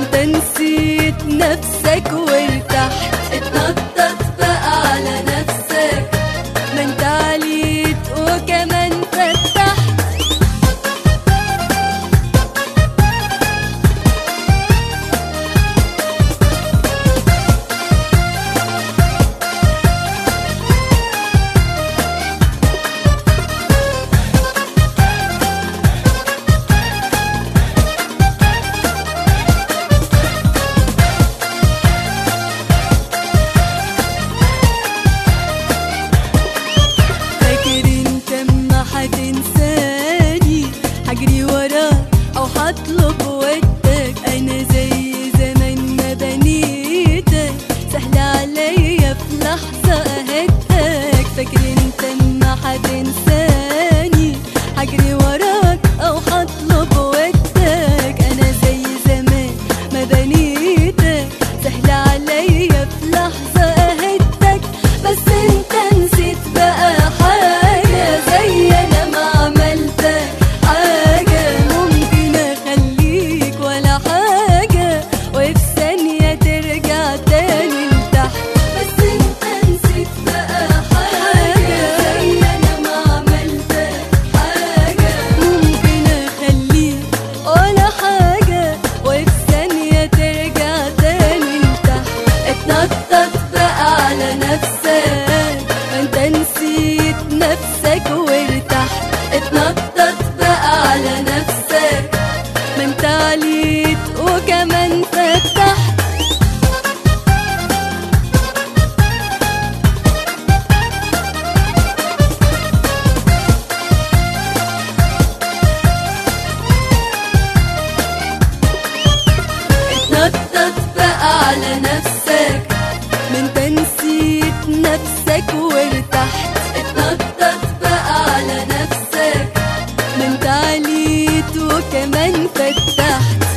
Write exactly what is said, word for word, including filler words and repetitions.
انت نسيت نفسك وارتحت. اتنطط بقى على نفسك، ما انت عليت وكمان فتحت. هتنساني هجري وراك او هطلب ودك، انا زي زمان ما بنيتك، سهل عليا في لحظة اهدك. فاكر انت ما هتنساني هجري وراك او هطلب ودك، انا زي زمان ما بنيتك، سهل عليا في لحظة اهدك. بس انت نسيت بقى حاجة زي انا ما عملتك حاجة، ممكن اخليك ولا حاجة وفي ثانية ترجع تاني لتحت. بس انت نسيت بقى حاجة زي انا ما عملتك حاجة، ممكن اخليك ولا حاجة وفي ثانية ترجع تاني لتحت. اتنطط بقى على نفسك، انت نسيت نفسك وارتحت. اتنطط بقى على نفسك، ما انت عليت وكمان فتحت. اتنطط بقى على نفسك، ما انت نسيت نفسك وارتحت. اتنطط بقى على نفسك، ما انت عليت وكمان فتحت.